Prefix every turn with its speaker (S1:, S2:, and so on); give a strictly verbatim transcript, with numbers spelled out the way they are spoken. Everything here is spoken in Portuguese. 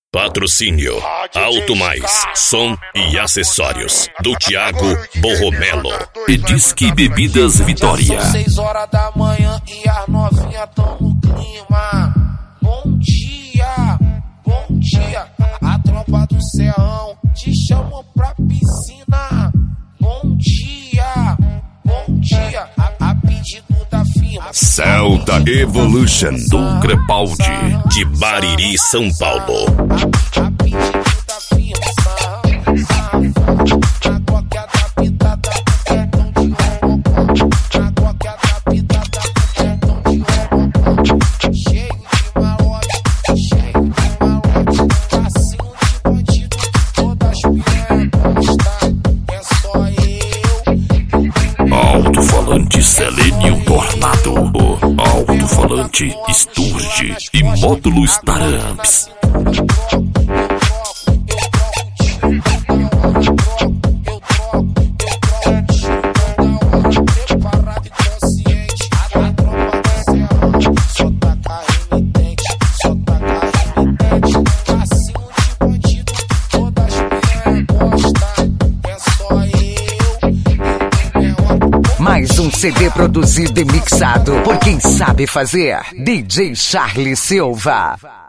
S1: Patrocínio Alto Mais, som e acessórios do Thiago Borromelo.
S2: E Disque Bebidas Vitória.
S3: São seis horas da manhã e as novinhas tão no clima. Bom dia, bom dia. A tropa do Serrão te chamam pra piscina. Bom dia, bom dia. A, a pedido da firma
S2: Celta Evolution do Crepaldi,
S1: de Bariri, São Paulo.
S3: A, a pedido da firma na qualquer adaptada, cartão de robô. Na qualquer adaptada, cartão de robô. Cheio de malote, cheio de malote. Passinho de bandido, todas as piranhas. É só eu.
S2: Alto-falante Selênio Tornado, alto-falante Sturge e módulo Staramps.
S4: Mais um C D produzido e mixado por quem sabe fazer. D J Charlie Silva.